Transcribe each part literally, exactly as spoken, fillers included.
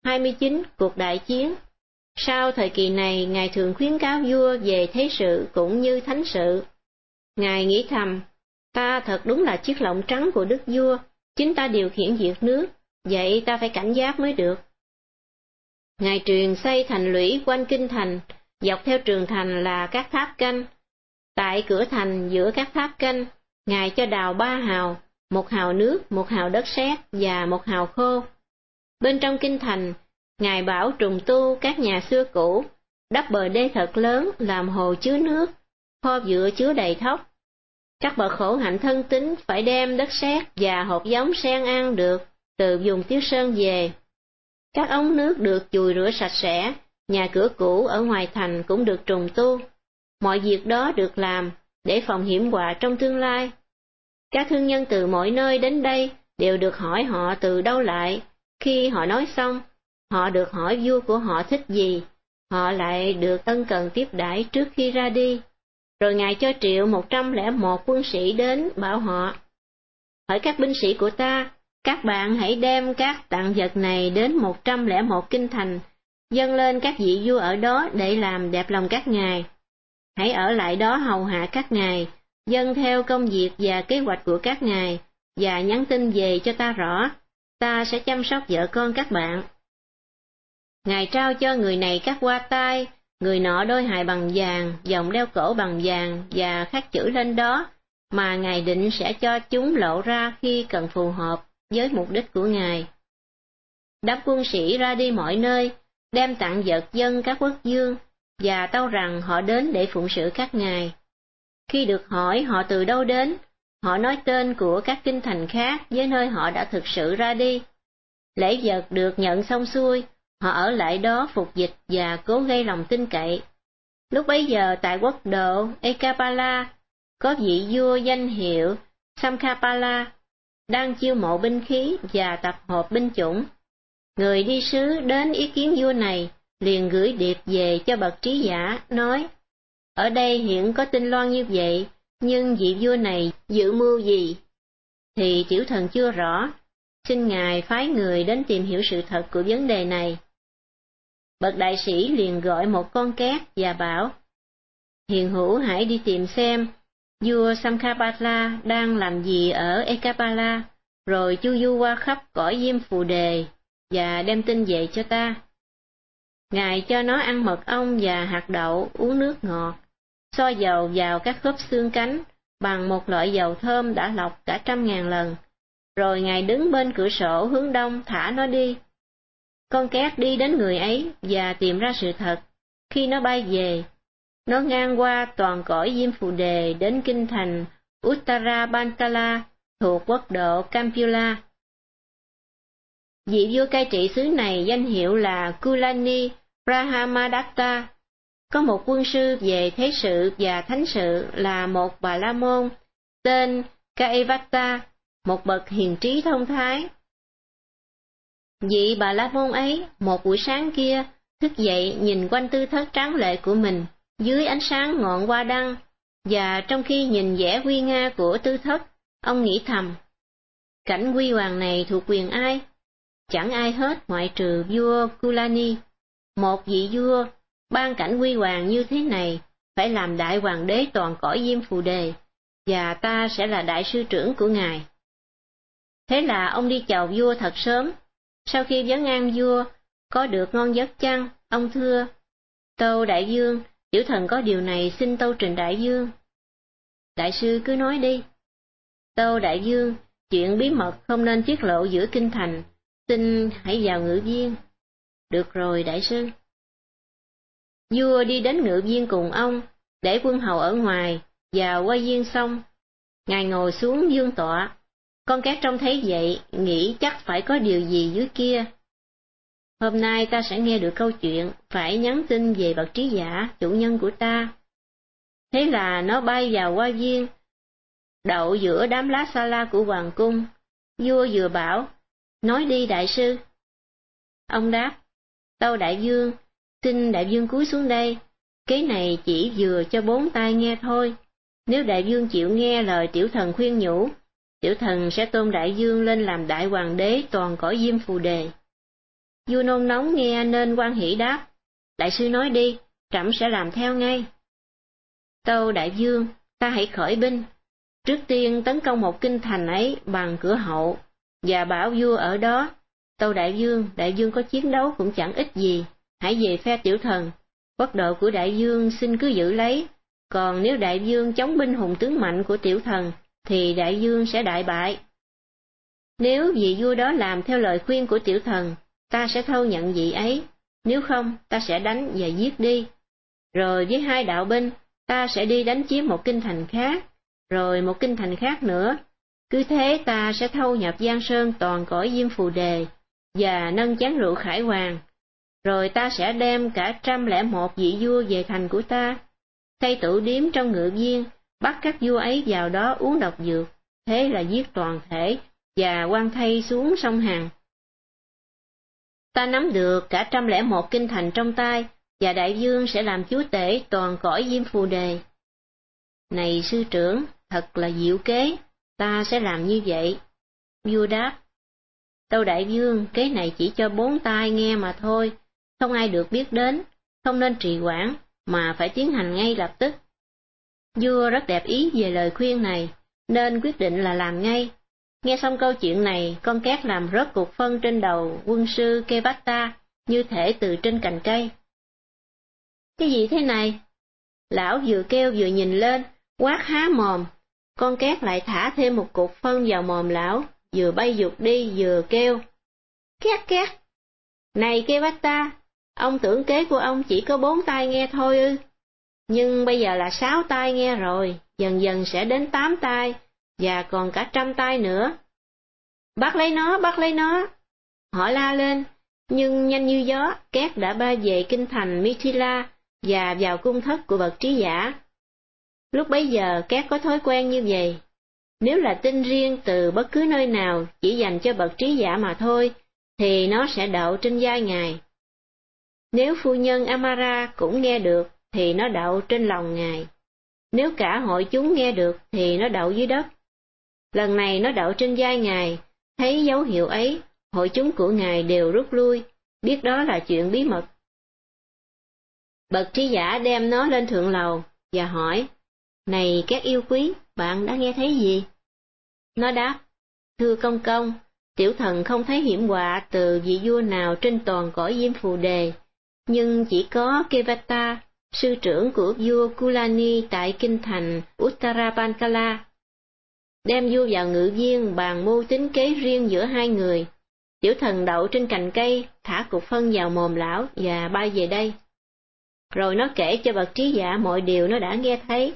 hai mươi chín. Cuộc đại chiến. Sau thời kỳ này, Ngài thường khuyến cáo vua về thế sự cũng như thánh sự. Ngài nghĩ thầm, ta thật đúng là chiếc lọng trắng của đức vua, chính ta điều khiển việc nước, vậy ta phải cảnh giác mới được. Ngài truyền xây thành lũy quanh kinh thành, dọc theo tường thành là các tháp canh. Tại cửa thành giữa các tháp canh, Ngài cho đào ba hào, một hào nước, một hào đất sét và một hào khô. Bên trong kinh thành, Ngài bảo trùng tu các nhà xưa cũ, đắp bờ đê thật lớn làm hồ chứa nước, kho vựa chứa đầy thóc. Các bậc khổ hạnh thân tín phải đem đất sét và hột giống sen ăn được từ vùng Tiếu Sơn về. Các ống nước được chùi rửa sạch sẽ, nhà cửa cũ ở ngoài thành cũng được trùng tu. Mọi việc đó được làm để phòng hiểm họa trong tương lai. Các thương nhân từ mọi nơi đến đây đều được hỏi họ từ đâu lại. Khi họ nói xong, họ được hỏi vua của họ thích gì, họ lại được ân cần tiếp đãi trước khi ra đi. Rồi Ngài cho triệu một trăm lẻ một quân sĩ đến bảo họ, hỏi các binh sĩ của ta, các bạn hãy đem các tặng vật này đến một trăm lẻ một kinh thành, dâng lên các vị vua ở đó để làm đẹp lòng các ngài. Hãy ở lại đó hầu hạ các ngài, dâng theo công việc và kế hoạch của các ngài, và nhắn tin về cho ta rõ, ta sẽ chăm sóc vợ con các bạn. Ngài trao cho người này các hoa tai, người nọ đôi hài bằng vàng, vòng đeo cổ bằng vàng và khắc chữ lên đó, mà Ngài định sẽ cho chúng lộ ra khi cần phù hợp với mục đích của Ngài. Đám quân sĩ ra đi mọi nơi, đem tặng vật dân các quốc vương, và tâu rằng họ đến để phụng sự các ngài. Khi được hỏi họ từ đâu đến, họ nói tên của các kinh thành khác với nơi họ đã thực sự ra đi. Lễ vật được nhận xong xuôi, họ ở lại đó phục dịch và cố gây lòng tin cậy. Lúc bấy giờ tại quốc độ Ekapala, có vị vua danh hiệu Samkhapala đang chiêu mộ binh khí và tập hợp binh chủng. Người đi sứ đến ý kiến vua này, liền gửi điệp về cho bậc trí giả, nói, ở đây hiện có tin loan như vậy, nhưng vị vua này dự mưu gì? Thì tiểu thần chưa rõ, xin ngài phái người đến tìm hiểu sự thật của vấn đề này. Bậc đại sĩ liền gọi một con két và bảo, hiền hữu hãy đi tìm xem, vua Samkhapala đang làm gì ở Ekapala, rồi chu du qua khắp cõi Diêm Phù Đề, và đem tin về cho ta. Ngài cho nó ăn mật ong và hạt đậu, uống nước ngọt, so dầu vào các khớp xương cánh bằng một loại dầu thơm đã lọc cả trăm ngàn lần, rồi Ngài đứng bên cửa sổ hướng đông thả nó đi. Con két đi đến người ấy và tìm ra sự thật. Khi nó bay về, nó ngang qua toàn cõi Diêm Phù Đề đến kinh thành Uttara Bantala thuộc quốc độ Kampula. Vị vua cai trị xứ này danh hiệu là Kulani Brahmadatta. Có một quân sư về thế sự và thánh sự là một bà la môn tên Kaivatta, một bậc hiền trí thông thái. Vị bà la môn ấy một buổi sáng kia thức dậy nhìn quanh tư thất tráng lệ của mình dưới ánh sáng ngọn hoa đăng, và trong khi nhìn vẻ uy nga của tư thất, ông nghĩ thầm, cảnh huy hoàng này thuộc quyền ai? Chẳng ai hết ngoại trừ vua Kulani. Một vị vua ban cảnh huy hoàng như thế này phải làm đại hoàng đế toàn cõi Diêm Phù Đề, và ta sẽ là đại sư trưởng của ngài. Thế là ông đi chào vua thật sớm. Sau khi vấn an vua, có được ngon giấc chăng? Ông thưa, tâu đại vương, tiểu thần có điều này xin tâu trình đại vương. Đại sư cứ nói đi. Tâu đại vương, chuyện bí mật không nên tiết lộ giữa kinh thành, xin hãy vào ngự viên. Được rồi đại sư. Vua đi đến ngự viên cùng ông, để quân hầu ở ngoài, vào qua viên xong. Ngài ngồi xuống vương tọa. Con két trông thấy vậy, nghĩ chắc phải có điều gì dưới kia. Hôm nay ta sẽ nghe được câu chuyện, phải nhắn tin về bậc trí giả, chủ nhân của ta. Thế là nó bay vào hoa viên, đậu giữa đám lá sa la của hoàng cung. Vua vừa bảo, nói đi đại sư. Ông đáp, tâu đại vương, xin đại vương cúi xuống đây, kế này chỉ vừa cho bốn tai nghe thôi. Nếu đại vương chịu nghe lời tiểu thần khuyên nhủ, tiểu thần sẽ tôn đại vương lên làm đại hoàng đế toàn cõi Diêm Phù Đề. Vua nôn nóng nghe nên hoan hỉ đáp, đại sư nói đi, trẫm sẽ làm theo ngay. Tâu đại vương, ta hãy khởi binh, trước tiên tấn công một kinh thành ấy bằng cửa hậu, và bảo vua ở đó, tâu đại vương, đại vương có chiến đấu cũng chẳng ích gì, hãy về phe tiểu thần, quốc độ của đại vương xin cứ giữ lấy, còn nếu đại vương chống binh hùng tướng mạnh của tiểu thần, thì đại vương sẽ đại bại. Nếu vị vua đó làm theo lời khuyên của tiểu thần, ta sẽ thâu nhận vị ấy, nếu không ta sẽ đánh và giết đi. Rồi với hai đạo binh, ta sẽ đi đánh chiếm một kinh thành khác, rồi một kinh thành khác nữa. Cứ thế ta sẽ thâu nhập Giang Sơn toàn cõi Diêm Phù Đề, và nâng chén rượu khải hoàng. Rồi ta sẽ đem cả trăm lẻ một vị vua về thành của ta, xây tửu điếm trong ngự viên, bắt các vua ấy vào đó uống độc dược, thế là giết toàn thể, và quăng thây xuống sông Hằng. Ta nắm được cả trăm lẻ một kinh thành trong tay, và đại vương sẽ làm chúa tể toàn cõi Diêm Phù Đề. Này sư trưởng, thật là diệu kế, ta sẽ làm như vậy. Vua đáp, tâu đại vương, kế này chỉ cho bốn tai nghe mà thôi, không ai được biết đến, không nên trì hoãn, mà phải tiến hành ngay lập tức. Vua rất đẹp ý về lời khuyên này, nên quyết định là làm ngay. Nghe xong câu chuyện này, con cát làm rớt cục phân trên đầu quân sư Kevata, như thể từ trên cành cây. Cái gì thế này? Lão vừa kêu vừa nhìn lên, quát há mồm. Con cát lại thả thêm một cục phân vào mồm lão, vừa bay vụt đi vừa kêu. Két két! Này Kevata, ông tưởng kế của ông chỉ có bốn tai nghe thôi ư? Nhưng bây giờ là sáu tai nghe rồi, dần dần sẽ đến tám tai, và còn cả trăm tai nữa. Bắt lấy nó, bắt lấy nó! Họ la lên, nhưng nhanh như gió, Cát đã bay về kinh thành Mithila và vào cung thất của bậc trí giả. Lúc bấy giờ Cát có thói quen như vậy. Nếu là tin riêng từ bất cứ nơi nào chỉ dành cho bậc trí giả mà thôi, thì nó sẽ đậu trên vai ngài. Nếu phu nhân Amara cũng nghe được, thì nó đậu trên lòng ngài. Nếu cả hội chúng nghe được, thì nó đậu dưới đất. Lần này nó đậu trên vai ngài, thấy dấu hiệu ấy, hội chúng của ngài đều rút lui, biết đó là chuyện bí mật. Bậc trí giả đem nó lên thượng lầu, và hỏi, này các yêu quý, bạn đã nghe thấy gì? Nó đáp, thưa công công, tiểu thần không thấy hiểm họa từ vị vua nào trên toàn cõi Diêm Phù Đề, nhưng chỉ có Kevata, sư trưởng của vua Kulani tại kinh thành Uttarapankala. Đem vua vào ngự viên bàn mưu tính kế riêng giữa hai người. Tiểu thần đậu trên cành cây, thả cục phân vào mồm lão và bay về đây. Rồi nó kể cho bậc trí giả mọi điều nó đã nghe thấy.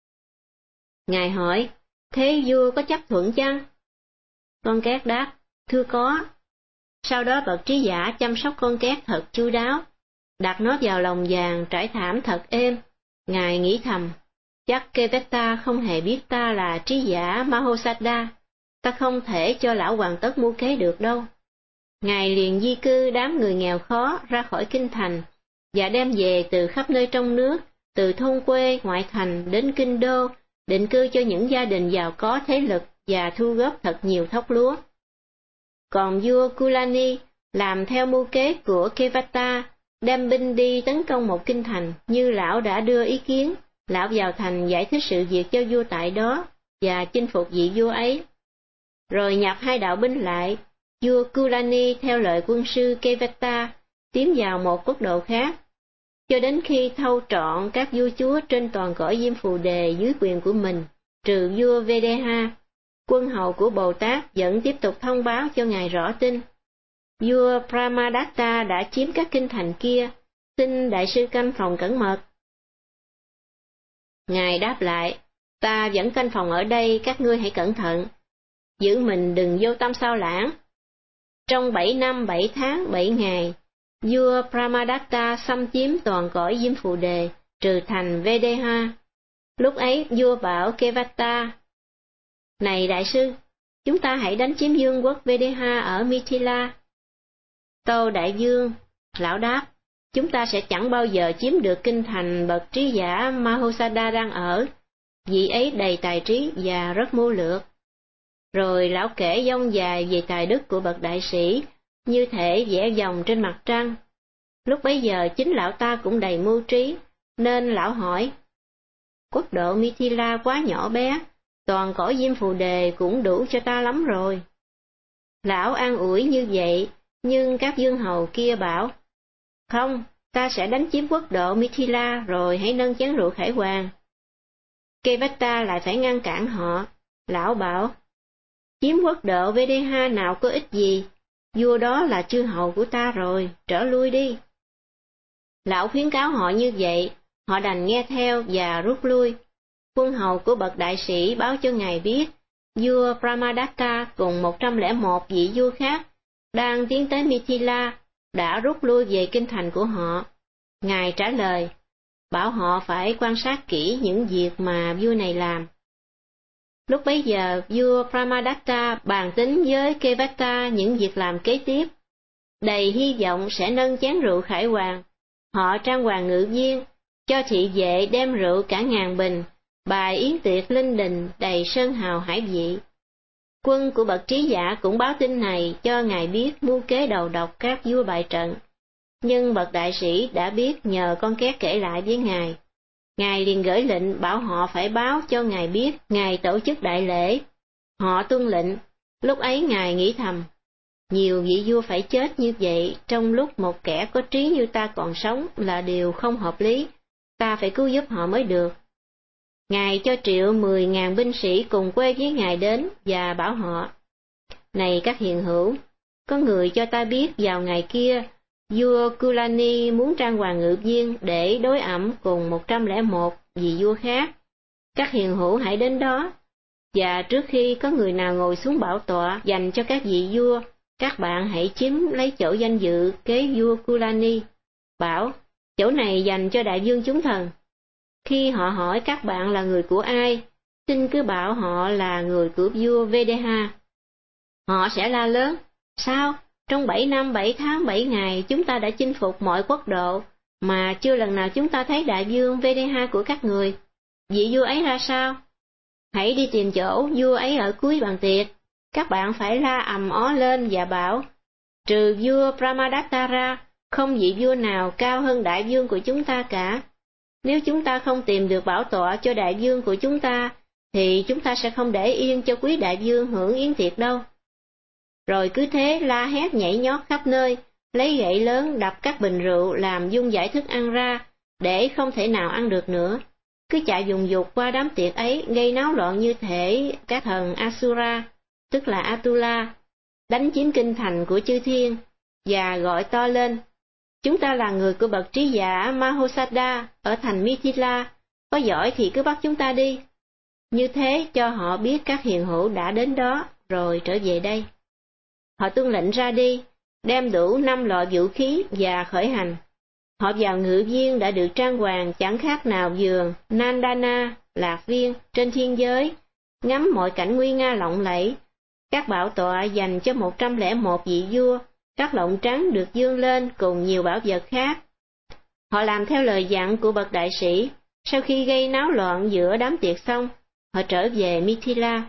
Ngài hỏi, thế vua có chấp thuận chăng? Con cát đáp, thưa có. Sau đó bậc trí giả chăm sóc con cát thật chu đáo, đặt nó vào lồng vàng trải thảm thật êm. Ngài nghĩ thầm, chắc Kevata không hề biết ta là trí giả Mahosada, ta không thể cho lão hoàn tất mưu kế được đâu. Ngài liền di cư đám người nghèo khó ra khỏi kinh thành, và đem về từ khắp nơi trong nước, từ thôn quê, ngoại thành đến kinh đô, định cư cho những gia đình giàu có thế lực và thu góp thật nhiều thóc lúa. Còn vua Kulani làm theo mưu kế của Kevata, đem binh đi tấn công một kinh thành như lão đã đưa ý kiến. Lão vào thành giải thích sự việc cho vua tại đó và chinh phục vị vua ấy. Rồi nhập hai đạo binh lại, vua Kulani theo lời quân sư Kevata tiến vào một quốc độ khác, cho đến khi thâu trọn các vua chúa trên toàn cõi Diêm Phù Đề dưới quyền của mình, trừ vua Vedeha. Quân hầu của Bồ Tát vẫn tiếp tục thông báo cho ngài rõ tin. Vua Brahmadatta đã chiếm các kinh thành kia, xin đại sư canh phòng cẩn mật. Ngài đáp lại, ta vẫn canh phòng ở đây, các ngươi hãy cẩn thận, giữ mình đừng vô tâm sao lãng. Trong bảy năm bảy tháng bảy ngày, vua Brahmadatta xâm chiếm toàn cõi Diêm Phù Đề, trừ thành Vedeha. Lúc ấy vua bảo Kevata, này đại sư, chúng ta hãy đánh chiếm vương quốc Vedeha ở Mithila. Tâu đại vương, lão đáp, chúng ta sẽ chẳng bao giờ chiếm được kinh thành bậc trí giả Mahosada đang ở, vị ấy đầy tài trí và rất mưu lược. Rồi lão kể dông dài về tài đức của bậc đại sĩ như thể vẽ vòng trên mặt trăng. Lúc bấy giờ chính lão ta cũng đầy mưu trí, nên lão hỏi, quốc độ Mithila quá nhỏ bé, toàn cõi diêm phù đề cũng đủ cho ta lắm rồi. Lão an ủi như vậy, nhưng các vương hầu kia bảo, không, ta sẽ đánh chiếm quốc độ Mithila rồi hãy nâng chén rượu khải hoàn. Kevata lại phải ngăn cản họ. Lão bảo, chiếm quốc độ Vedeha nào có ích gì, vua đó là chư hầu của ta rồi, trở lui đi. Lão khuyến cáo họ như vậy, họ đành nghe theo và rút lui. Quân hầu của bậc đại sĩ báo cho ngài biết, vua Brahmadatta cùng một trăm lẻ một vị vua khác đang tiến tới Mithila đã rút lui về kinh thành của họ. Ngài trả lời, bảo họ phải quan sát kỹ những việc mà vua này làm. Lúc bấy giờ, vua Brahmadatta bàn tính với Kevata những việc làm kế tiếp. Đầy hy vọng sẽ nâng chén rượu khải hoàn, họ trang hoàng ngự viên, cho thị vệ đem rượu cả ngàn bình, bài yến tiệc linh đình đầy sơn hào hải vị. Quân của bậc trí giả cũng báo tin này cho ngài biết mưu kế đầu độc các vua bại trận. Nhưng bậc đại sĩ đã biết nhờ con két kể lại với ngài. Ngài liền gửi lệnh bảo họ phải báo cho ngài biết ngài tổ chức đại lễ. Họ tuân lệnh. Lúc ấy ngài nghĩ thầm, nhiều vị vua phải chết như vậy trong lúc một kẻ có trí như ta còn sống là điều không hợp lý, ta phải cứu giúp họ mới được. Ngài cho triệu mười ngàn binh sĩ cùng quê với ngài đến và bảo họ, này các hiền hữu, có người cho ta biết vào ngày kia, vua Kulani muốn trang hoàng ngự viên để đối ẩm cùng một trăm lẻ một vị vua khác. Các hiền hữu hãy đến đó, và trước khi có người nào ngồi xuống bảo tọa dành cho các vị vua, các bạn hãy chiếm lấy chỗ danh dự kế vua Kulani. Bảo, chỗ này dành cho đại vương chúng thần. Khi họ hỏi các bạn là người của ai, xin cứ bảo họ là người của vua Vedeha. Họ sẽ la lớn, sao? Trong bảy năm bảy tháng bảy ngày chúng ta đã chinh phục mọi quốc độ, mà chưa lần nào chúng ta thấy đại vương Vedeha của các người. Vị vua ấy ra sao? Hãy đi tìm chỗ vua ấy ở cuối bàn tiệc. Các bạn phải la ầm ó lên và bảo, trừ vua Brahmadatta ra, không vị vua nào cao hơn đại vương của chúng ta cả. Nếu chúng ta không tìm được bảo tọa cho đại vương của chúng ta, thì chúng ta sẽ không để yên cho quý đại vương hưởng yến tiệc đâu. Rồi cứ thế la hét nhảy nhót khắp nơi, lấy gậy lớn đập các bình rượu làm vung vãi thức ăn ra, để không thể nào ăn được nữa. Cứ chạy dùng dục qua đám tiệc ấy, gây náo loạn như thể các thần Asura, tức là Atula, đánh chiếm kinh thành của chư thiên, và gọi to lên, chúng ta là người của bậc trí giả Mahosada ở thành Mithila, có giỏi thì cứ bắt chúng ta đi. Như thế cho họ biết các hiền hữu đã đến đó, rồi trở về đây. Họ tuân lệnh ra đi, đem đủ năm loại vũ khí và khởi hành. Họ vào ngự viên đã được trang hoàng chẳng khác nào vườn Nandana, lạc viên trên thiên giới, ngắm mọi cảnh nguy nga lộng lẫy. Các bảo tọa dành cho một trăm lẻ một vị vua, các lọng trắng được dương lên cùng nhiều bảo vật khác. Họ làm theo lời dặn của bậc đại sĩ, sau khi gây náo loạn giữa đám tiệc xong, họ trở về Mithila.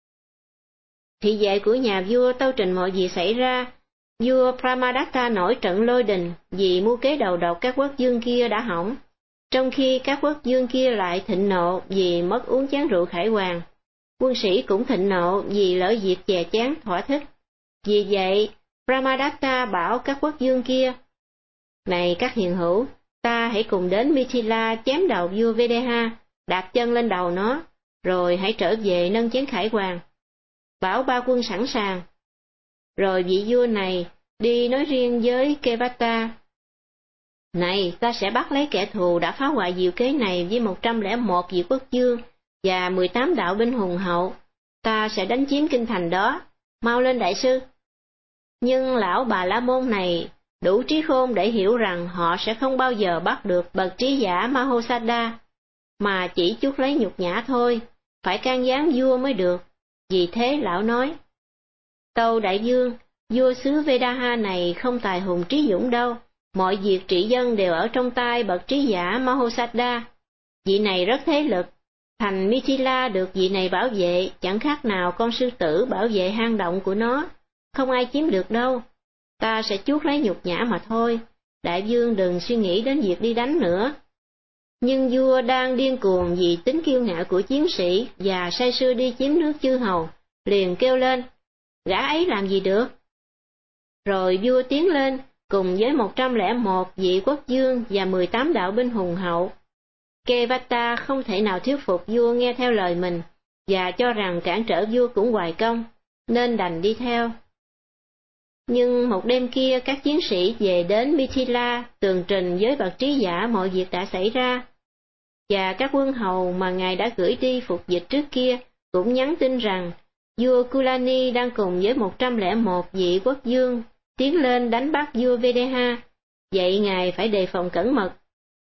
Thị vệ của nhà vua tâu trình mọi việc xảy ra. Vua Brahmadatta nổi trận lôi đình vì mưu kế đầu độc các quốc vương kia đã hỏng, trong khi các quốc vương kia lại thịnh nộ vì mất uống chén rượu khải hoàn. Quân sĩ cũng thịnh nộ vì lỡ việc chè chén thỏa thích. Vì vậy, Brahmadatta bảo các quốc vương kia, này các hiền hữu, ta hãy cùng đến Mithila chém đầu vua Vedeha, đạp chân lên đầu nó, rồi hãy trở về nâng chén khải hoàn. Bảo ba quân sẵn sàng. Rồi vị vua này đi nói riêng với Kevata, này, ta sẽ bắt lấy kẻ thù đã phá hoại diệu kế này với một trăm lẻ một vị quốc vương và mười tám đạo binh hùng hậu. Ta sẽ đánh chiếm kinh thành đó, mau lên đại sư. Nhưng lão Bà La Môn này đủ trí khôn để hiểu rằng họ sẽ không bao giờ bắt được bậc trí giả Mahosada, mà chỉ chuốc lấy nhục nhã thôi, phải can gián vua mới được. Vì thế lão nói, tâu đại vương, vua xứ Vedaha này không tài hùng trí dũng đâu, mọi việc trị dân đều ở trong tay bậc trí giả Mahosada. Vị này rất thế lực, thành Mithila được vị này bảo vệ chẳng khác nào con sư tử bảo vệ hang động của nó, không ai chiếm được đâu. ta sẽ chuốc lấy nhục nhã mà thôi, đại vương đừng suy nghĩ đến việc đi đánh nữa. Nhưng vua đang điên cuồng vì tính kiêu ngạo của chiến sĩ và say sưa đi chiếm nước chư hầu, liền kêu lên, gã ấy làm gì được? Rồi vua tiến lên, cùng với một trăm lẻ một vị quốc vương và mười tám đạo binh hùng hậu. Kevata không thể nào thuyết phục vua nghe theo lời mình, và cho rằng cản trở vua cũng hoài công, nên đành đi theo. Nhưng một đêm kia các chiến sĩ về đến Mithila tường trình với bậc trí giả mọi việc đã xảy ra, và các quân hầu mà ngài đã gửi đi phục dịch trước kia cũng nhắn tin rằng vua Kulani đang cùng với một trăm lẻ một vị quốc vương tiến lên đánh bắt vua Vedeha, vậy ngài phải đề phòng cẩn mật.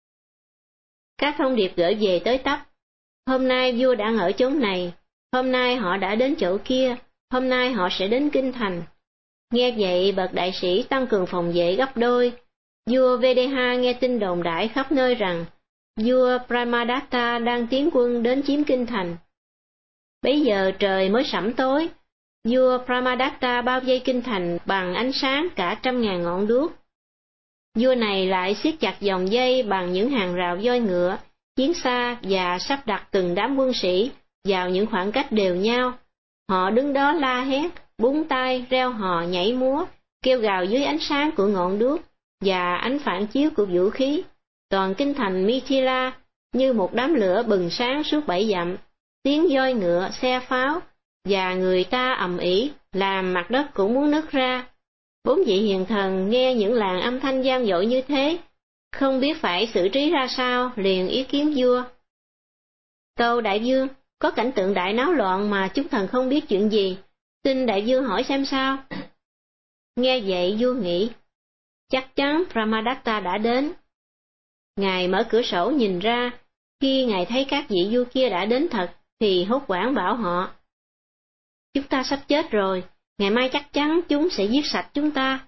Các thông điệp gửi về tới tấp, hôm nay vua đang ở chốn này, hôm nay họ đã đến chỗ kia, hôm nay họ sẽ đến kinh thành. Nghe vậy bậc đại sĩ tăng cường phòng vệ gấp đôi. Vua Vedeha nghe tin đồn đại khắp nơi rằng vua Pramadatta đang tiến quân đến chiếm kinh thành. Bấy giờ trời mới sẫm tối, vua Pramadatta bao vây kinh thành bằng ánh sáng cả trăm ngàn ngọn đuốc. Vua này lại siết chặt vòng dây bằng những hàng rào voi ngựa, chiến xa và sắp đặt từng đám quân sĩ vào những khoảng cách đều nhau. Họ đứng đó la hét, búng tay, reo hò, nhảy múa, kêu gào dưới ánh sáng của ngọn đuốc và ánh phản chiếu của vũ khí. Toàn kinh thành Mithila như một đám lửa bừng sáng suốt bảy dặm, tiếng voi ngựa, xe pháo và người ta ầm ĩ làm mặt đất cũng muốn nứt ra. Bốn vị hiền thần nghe những làn âm thanh vang dội như thế, không biết phải xử trí ra sao, liền ý kiến vua. Tâu đại vương, có cảnh tượng đại náo loạn mà chúng thần không biết chuyện gì, xin đại vương hỏi xem sao. Nghe vậy vua nghĩ, chắc chắn Pramadatta đã đến. Ngài mở cửa sổ nhìn ra, khi ngài thấy các vị vua kia đã đến thật, thì hốt hoảng bảo họ, chúng ta sắp chết rồi, ngày mai chắc chắn chúng sẽ giết sạch chúng ta.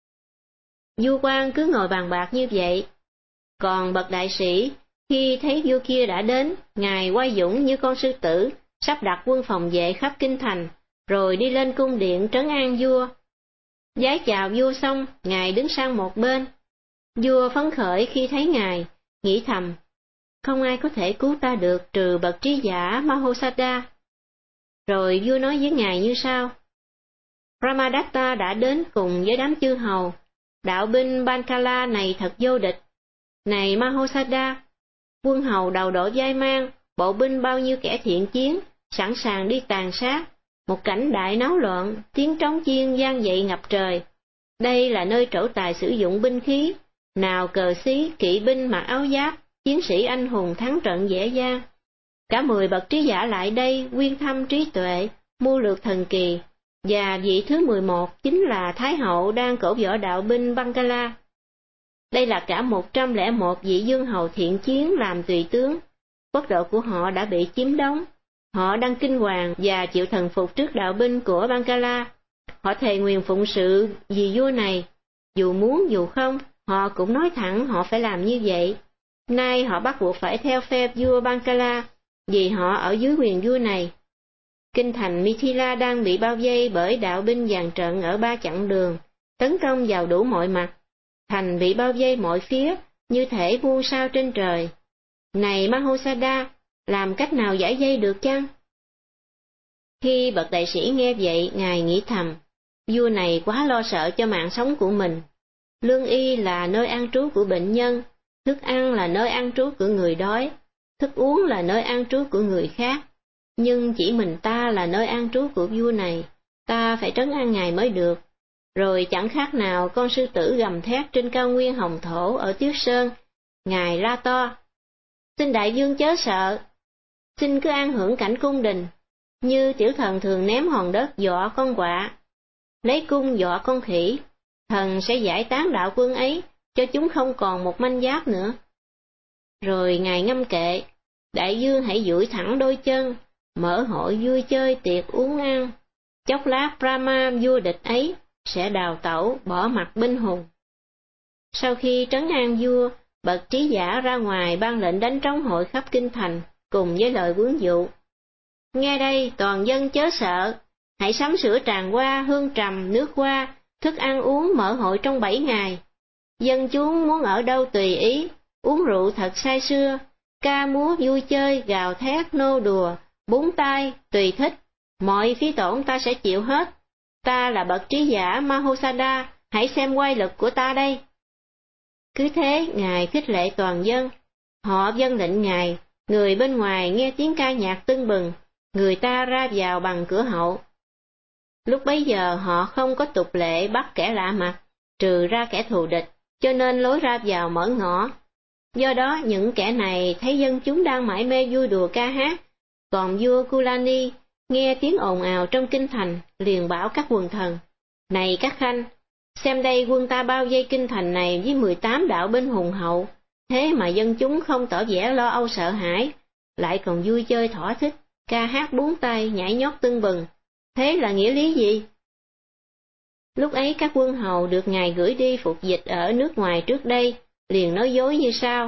Vua quan cứ ngồi bàn bạc như vậy. Còn bậc đại sĩ, khi thấy vua kia đã đến, ngài oai dũng như con sư tử, sắp đặt quân phòng vệ khắp kinh thành, rồi đi lên cung điện trấn an vua. Vái chào vua xong, ngài đứng sang một bên. Vua phấn khởi khi thấy ngài, nghĩ thầm, không ai có thể cứu ta được trừ bậc trí giả Mahosada. Rồi vua nói với ngài như sau, Pramadatta đã đến cùng với đám chư hầu, đạo binh Bankala này thật vô địch. Này Mahosada, quân hầu đầu đội vai mang, bộ binh bao nhiêu kẻ thiện chiến, sẵn sàng đi tàn sát, một cảnh đại náo loạn, tiếng trống chiên vang dậy ngập trời. Đây là nơi trổ tài sử dụng binh khí, nào cờ xí, kỵ binh mặc áo giáp, chiến sĩ anh hùng thắng trận dễ dàng. Cả mười bậc trí giả lại đây, uyên thâm trí tuệ, mưu lược thần kỳ, và vị thứ mười một chính là Thái hậu đang cổ võ đạo binh Bangala. Đây là cả một trăm lẻ một vị vương hầu thiện chiến làm tùy tướng. Quốc độ của họ đã bị chiếm đóng. Họ đang kinh hoàng và chịu thần phục trước đạo binh của Bangala. Họ thề nguyền phụng sự vì vua này. Dù muốn dù không, họ cũng nói thẳng họ phải làm như vậy. Nay họ bắt buộc phải theo phe vua Bangala, vì họ ở dưới quyền vua này. Kinh thành Mithila đang bị bao vây bởi đạo binh dàn trận ở ba chặng đường, tấn công vào đủ mọi mặt. Thành bị bao vây mọi phía, như thể muôn sao trên trời. Này Mahosada, làm cách nào giải dây được chăng? Khi bậc đại sĩ nghe vậy, ngài nghĩ thầm, vua này quá lo sợ cho mạng sống của mình. Lương y là nơi an trú của bệnh nhân, thức ăn là nơi an trú của người đói, thức uống là nơi an trú của người khác. Nhưng chỉ mình ta là nơi an trú của vua này, ta phải trấn an ngài mới được. Rồi chẳng khác nào con sư tử gầm thét trên cao nguyên hồng thổ ở Tuyết Sơn, ngài la to, xin đại vương chớ sợ, xin cứ an hưởng cảnh cung đình, như tiểu thần thường ném hòn đất dọa con quạ, lấy cung dọa con khỉ, thần sẽ giải tán đạo quân ấy, cho chúng không còn một manh giáp nữa. Rồi ngài ngâm kệ, đại vương hãy duỗi thẳng đôi chân, mở hội vui chơi tiệc uống ăn, chốc lát Brahma vua địch ấy sẽ đào tẩu bỏ mặt binh hùng. Sau khi trấn an vua, bậc trí giả ra ngoài ban lệnh đánh trống hội khắp kinh thành, cùng với lời huấn dụ. Nghe đây toàn dân chớ sợ, hãy sắm sửa tràng hoa, hương trầm, nước hoa, thức ăn uống mở hội trong bảy ngày. Dân chúng muốn ở đâu tùy ý, uống rượu thật say sưa, ca múa vui chơi, gào thét, nô đùa, búng tay, tùy thích, mọi phí tổn ta sẽ chịu hết. Ta là bậc trí giả Mahosada, hãy xem oai lực của ta đây. Cứ thế, Ngài khích lệ toàn dân. Họ vâng lệnh Ngài, người bên ngoài nghe tiếng ca nhạc tưng bừng, người ta ra vào bằng cửa hậu. Lúc bấy giờ họ không có tục lệ bắt kẻ lạ mặt, trừ ra kẻ thù địch, cho nên lối ra vào mở ngõ. Do đó những kẻ này thấy dân chúng đang mải mê vui đùa ca hát, còn vua Kulani nghe tiếng ồn ào trong kinh thành, liền bảo các quần thần: Này các khanh, xem đây, quân ta bao vây kinh thành này với mười tám đạo binh hùng hậu, thế mà dân chúng không tỏ vẻ lo âu sợ hãi, lại còn vui chơi thỏa thích, ca hát búng tay, nhảy nhót tưng bừng. Thế là nghĩa lý gì? Lúc ấy các quân hầu được Ngài gửi đi phục dịch ở nước ngoài trước đây, liền nói dối như sau: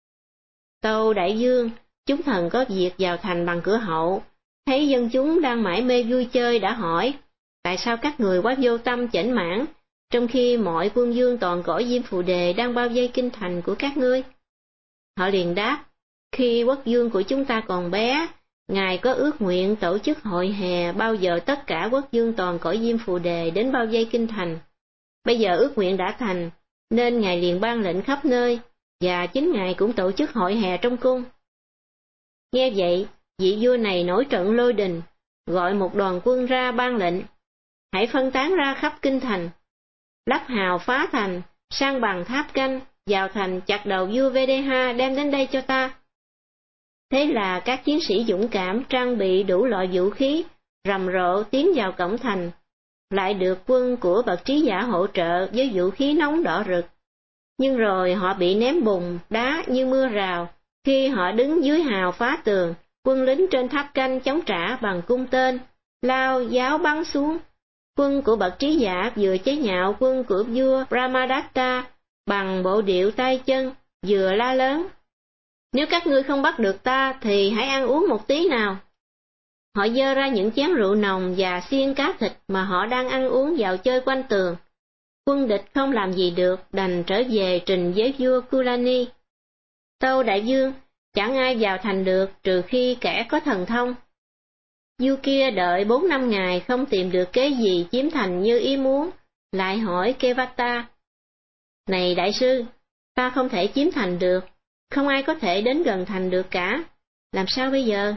Tâu đại vương, chúng thần có việc vào thành bằng cửa hậu, thấy dân chúng đang mải mê vui chơi đã hỏi, tại sao các người quá vô tâm chểnh mãn, trong khi mọi quân vương toàn cõi Diêm Phù Đề đang bao vây kinh thành của các ngươi? Họ liền đáp: Khi quốc vương của chúng ta còn bé, Ngài có ước nguyện tổ chức hội hè bao giờ tất cả quốc vương toàn cõi Diêm Phù Đề đến bao vây kinh thành. Bây giờ ước nguyện đã thành, nên Ngài liền ban lệnh khắp nơi, và chính Ngài cũng tổ chức hội hè trong cung. Nghe vậy, vị vua này nổi trận lôi đình, gọi một đoàn quân ra ban lệnh: Hãy phân tán ra khắp kinh thành, lắp hào phá thành, sang bằng tháp canh, vào thành chặt đầu vua Vedeha đem đến đây cho ta. Thế là các chiến sĩ dũng cảm trang bị đủ loại vũ khí, rầm rộ tiến vào cổng thành, lại được quân của bậc trí giả hỗ trợ với vũ khí nóng đỏ rực. Nhưng rồi họ bị ném bùn, đá như mưa rào, khi họ đứng dưới hào phá tường, quân lính trên tháp canh chống trả bằng cung tên, lao giáo bắn xuống. Quân của bậc trí giả vừa chế nhạo quân của vua Brahmadatta bằng bộ điệu tay chân, vừa la lớn: Nếu các ngươi không bắt được ta thì hãy ăn uống một tí nào. Họ dơ ra những chén rượu nồng và xiên cá thịt mà họ đang ăn uống dạo chơi quanh tường. Quân địch không làm gì được, đành trở về trình với vua Kulani: Tâu đại vương, chẳng ai vào thành được trừ khi kẻ có thần thông. Vua kia đợi bốn năm ngày không tìm được kế gì chiếm thành như ý muốn, lại hỏi Kevata: Này đại sư, ta không thể chiếm thành được, không ai có thể đến gần thành được cả, làm sao bây giờ?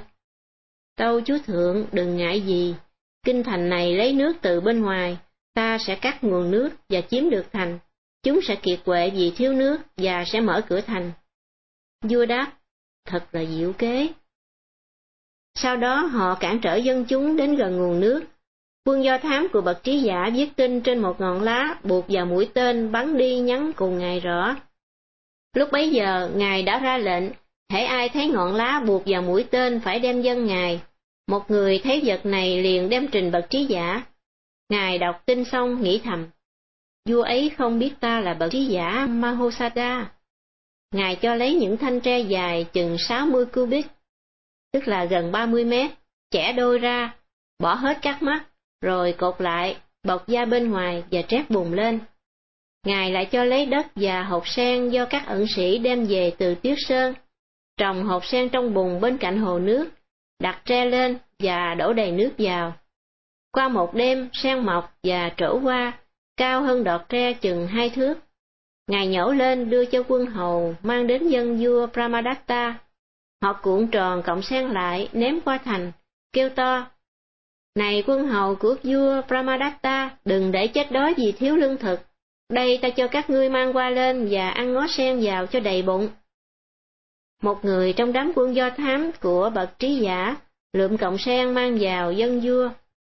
Tâu chúa thượng, đừng ngại gì, kinh thành này lấy nước từ bên ngoài, ta sẽ cắt nguồn nước và chiếm được thành, chúng sẽ kiệt quệ vì thiếu nước và sẽ mở cửa thành. Vua đáp: Thật là diệu kế. Sau đó họ cản trở dân chúng đến gần nguồn nước. Quân do thám của bậc trí giả viết tin trên một ngọn lá, buộc vào mũi tên, bắn đi nhắn cùng Ngài rõ. Lúc bấy giờ, Ngài đã ra lệnh, hễ ai thấy ngọn lá buộc vào mũi tên phải đem dâng Ngài. Một người thấy vật này liền đem trình bậc trí giả. Ngài đọc tin xong nghĩ thầm: Vua ấy không biết ta là bậc trí giả Mahosada. Ngài cho lấy những thanh tre dài chừng sáu mươi cubit, tức là gần ba mươi mét, chẻ đôi ra, bỏ hết các mắt, rồi cột lại, bọc da bên ngoài và trét bùn lên. Ngài lại cho lấy đất và hột sen do các ẩn sĩ đem về từ Tuyết Sơn, trồng hột sen trong bùn bên cạnh hồ nước, đặt tre lên và đổ đầy nước vào. Qua một đêm, sen mọc và trổ qua, cao hơn đọt tre chừng hai thước. Ngài nhổ lên đưa cho quân hầu mang đến dân vua Brahmadatta. Họ cuộn tròn cọng sen lại ném qua thành, kêu to: Này quân hầu của vua Brahmadatta, đừng để chết đói vì thiếu lương thực. Đây ta cho các ngươi mang qua lên và ăn ngó sen vào cho đầy bụng. Một người trong đám quân do thám của bậc trí giả lượm cọng sen mang vào dân vua.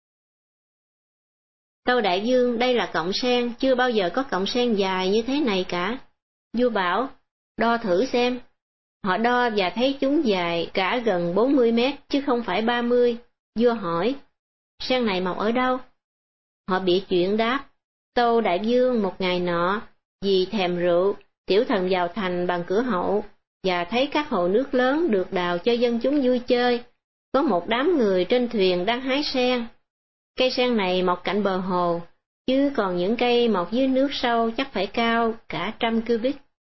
Tâu đại vương, đây là cọng sen, chưa bao giờ có cọng sen dài như thế này cả. Vua bảo: Đo thử xem. Họ đo và thấy chúng dài cả gần bốn mươi mét chứ không phải ba mươi. Vua hỏi: Sen này mọc ở đâu? Họ bị chuyện đáp: Tâu đại vương, một ngày nọ, vì thèm rượu, tiểu thần vào thành bằng cửa hậu, và thấy các hồ nước lớn được đào cho dân chúng vui chơi. Có một đám người trên thuyền đang hái sen. Cây sen này mọc cạnh bờ hồ, chứ còn những cây mọc dưới nước sâu chắc phải cao cả trăm cubic.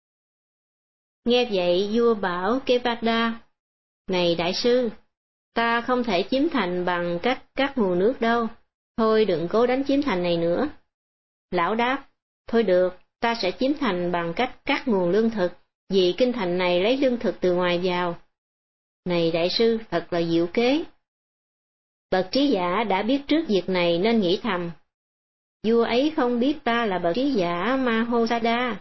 Nghe vậy vua bảo Kevada, này đại sư, ta không thể chiếm thành bằng cách cắt nguồn nước đâu, thôi đừng cố đánh chiếm thành này nữa. Lão đáp, thôi được, ta sẽ chiếm thành bằng cách cắt nguồn lương thực, vì kinh thành này lấy lương thực từ ngoài vào. Này đại sư, thật là diệu kế. Bậc trí giả đã biết trước việc này nên nghĩ thầm, vua ấy không biết ta là bậc trí giả Mahosada.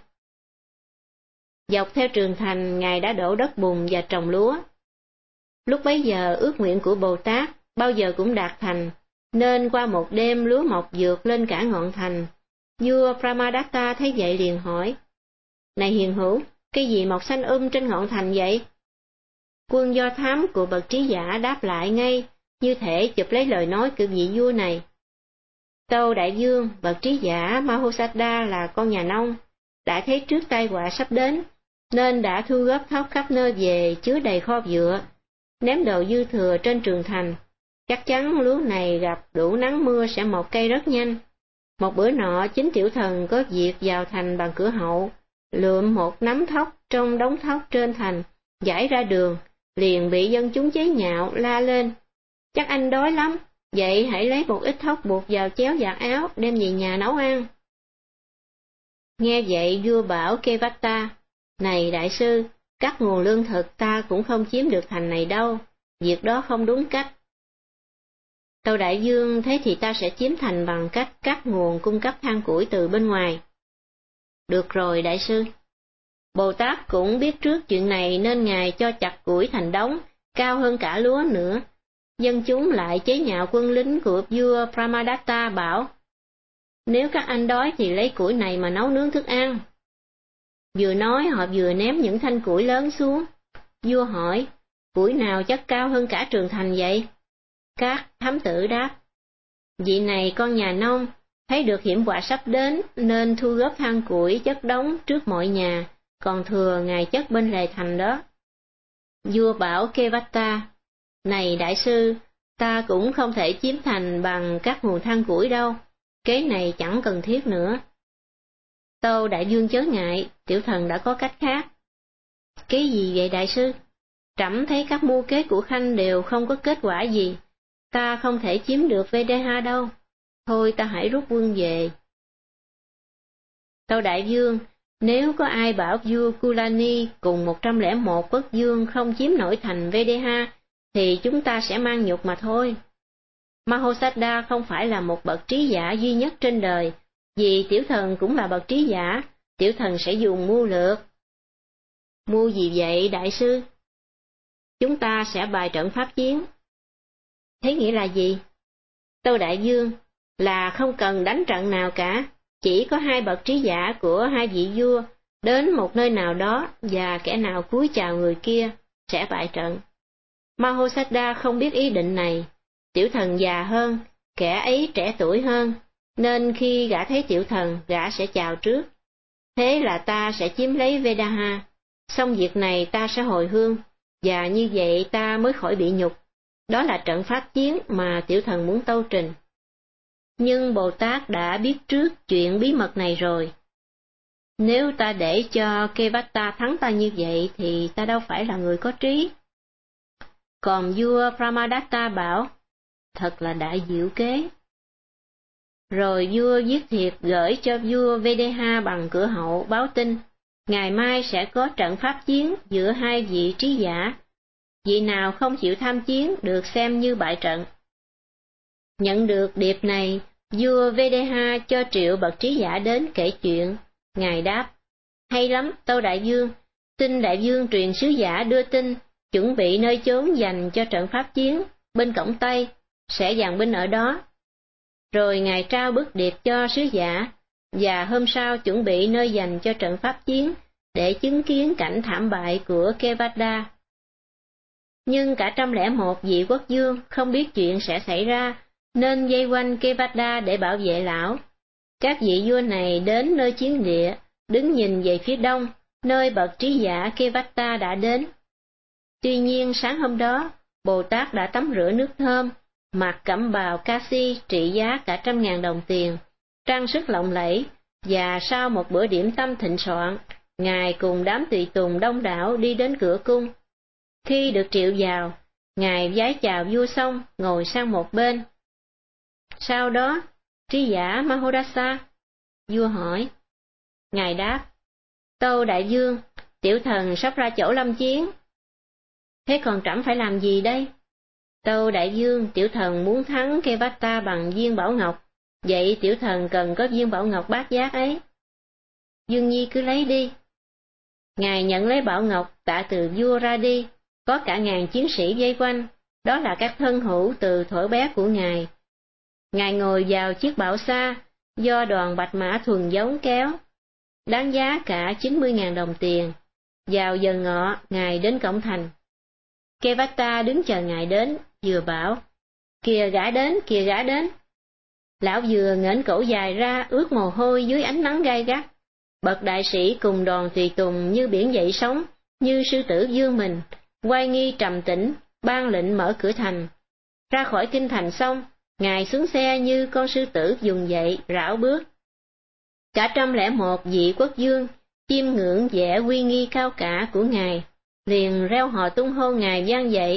Dọc theo trường thành, Ngài đã đổ đất bùn và trồng lúa. Lúc bấy giờ ước nguyện của Bồ Tát bao giờ cũng đạt thành, nên qua một đêm lúa mọc vượt lên cả ngọn thành. Vua Brahmadatta thấy vậy liền hỏi, này hiền hữu, cái gì mọc xanh um trên ngọn thành vậy? Quân do thám của bậc trí giả đáp lại ngay, như thể chụp lấy lời nói của vị vua này. Tâu đại vương, bậc trí giả Mahosada là con nhà nông, đã thấy trước tai họa sắp đến, nên đã thu góp thóc khắp nơi về chứa đầy kho vựa, ném đồ dư thừa trên trường thành. Chắc chắn lúa này gặp đủ nắng mưa sẽ mọc cây rất nhanh. Một bữa nọ, chính tiểu thần có việc vào thành bằng cửa hậu, lượm một nắm thóc trong đống thóc trên thành, giải ra đường, liền bị dân chúng chế nhạo la lên. Chắc anh đói lắm, vậy hãy lấy một ít thóc buộc vào chéo giặt áo, đem về nhà nấu ăn. Nghe vậy vua bảo Kevata, này đại sư, cắt nguồn lương thực ta cũng không chiếm được thành này đâu, việc đó không đúng cách. Tâu đại vương, thế thì ta sẽ chiếm thành bằng cách cắt nguồn cung cấp than củi từ bên ngoài. Được rồi đại sư. Bồ Tát cũng biết trước chuyện này nên Ngài cho chặt củi thành đống, cao hơn cả lúa nữa. Dân chúng lại chế nhạo quân lính của vua Brahmadatta bảo, nếu các anh đói thì lấy củi này mà nấu nướng thức ăn. Vừa nói họ vừa ném những thanh củi lớn xuống. Vua hỏi, củi nào chất cao hơn cả trường thành vậy? Các thám tử đáp, vị này con nhà nông, thấy được hiểm họa sắp đến nên thu góp than củi chất đống trước mọi nhà, còn thừa Ngài chất bên lề thành đó. Vua bảo Kevata, này đại sư, ta cũng không thể chiếm thành bằng các nguồn than củi đâu, kế này chẳng cần thiết nữa. Tâu đại vương chớ ngại, tiểu thần đã có cách khác. Cái gì vậy đại sư? Trẫm thấy các mưu kế của Khanh đều không có kết quả gì, ta không thể chiếm được Vedeha đâu, thôi ta hãy rút quân về. Tâu đại vương, nếu có ai bảo vua Kulani cùng một trăm lẻ một quốc vương không chiếm nổi thành Vedeha, thì chúng ta sẽ mang nhục mà thôi. Mahosada không phải là một bậc trí giả duy nhất trên đời, vì tiểu thần cũng là bậc trí giả, tiểu thần sẽ dùng mưu lược. Mưu gì vậy đại sư? Chúng ta sẽ bày trận pháp chiến. Thế nghĩa là gì? Tâu đại vương, là không cần đánh trận nào cả, chỉ có hai bậc trí giả của hai vị vua đến một nơi nào đó và kẻ nào cúi chào người kia sẽ bại trận. Mahosada không biết ý định này, tiểu thần già hơn, kẻ ấy trẻ tuổi hơn, nên khi gã thấy tiểu thần, gã sẽ chào trước. Thế là ta sẽ chiếm lấy Vedaha, xong việc này ta sẽ hồi hương, và như vậy ta mới khỏi bị nhục. Đó là trận pháp chiến mà tiểu thần muốn tâu trình. Nhưng Bồ Tát đã biết trước chuyện bí mật này rồi. Nếu ta để cho Kevata thắng ta như vậy thì ta đâu phải là người có trí. Còn vua Brahmadatta bảo, thật là đại diệu kế. Rồi vua viết thiệp gửi cho vua Vedeha bằng cửa hậu báo tin, ngày mai sẽ có trận pháp chiến giữa hai vị trí giả. Vị nào không chịu tham chiến được xem như bại trận. Nhận được điệp này, vua Vedeha cho triệu bậc trí giả đến kể chuyện. Ngài đáp, hay lắm tâu đại vương, xin đại vương truyền sứ giả đưa tin, chuẩn bị nơi chốn dành cho trận pháp chiến, bên cổng Tây, sẽ dàn binh ở đó. Rồi Ngài trao bức điệp cho sứ giả, và hôm sau chuẩn bị nơi dành cho trận pháp chiến, để chứng kiến cảnh thảm bại của Kevada. Nhưng cả trăm lẻ một vị quốc vương không biết chuyện sẽ xảy ra, nên vây quanh Kevada để bảo vệ lão. Các vị vua này đến nơi chiến địa, đứng nhìn về phía đông, nơi bậc trí giả Kevada đã đến. Tuy nhiên sáng hôm đó, Bồ Tát đã tắm rửa nước thơm, mặc cẩm bào Kasi trị giá cả trăm ngàn đồng tiền, trang sức lộng lẫy, và sau một bữa điểm tâm thịnh soạn, Ngài cùng đám tùy tùng đông đảo đi đến cửa cung. Khi được triệu vào, Ngài vái chào vua xong, ngồi sang một bên. Sau đó, trí giả Mahadasa, vua hỏi. Ngài đáp, tâu đại vương, tiểu thần sắp ra chỗ lâm chiến. Thế còn trẫm phải làm gì đây? Tâu đại vương, tiểu thần muốn thắng Kevata bằng viên bảo ngọc, vậy tiểu thần cần có viên bảo ngọc bát giác ấy. Dương Nhi cứ lấy đi. Ngài nhận lấy bảo ngọc, tạ từ vua ra đi, có cả ngàn chiến sĩ vây quanh, đó là các thân hữu từ thuở bé của Ngài. Ngài ngồi vào chiếc bảo xa, do đoàn bạch mã thuần giống kéo, đáng giá cả chín mươi ngàn đồng tiền. Vào giờ ngọ, Ngài đến cổng thành. Kevata đứng chờ Ngài đến, vừa bảo, kìa gã đến, kìa gã đến. Lão vừa nghển cổ dài ra, ướt mồ hôi dưới ánh nắng gay gắt. Bậc đại sĩ cùng đoàn tùy tùng như biển dậy sóng, như sư tử vươn mình, oai nghi trầm tĩnh, ban lệnh mở cửa thành. Ra khỏi kinh thành xong, Ngài xuống xe như con sư tử vùng dậy, rảo bước. Cả trăm lẻ một vị quốc vương, chiêm ngưỡng vẻ uy nghi cao cả của Ngài, liền reo hò tung hô Ngài vang dậy.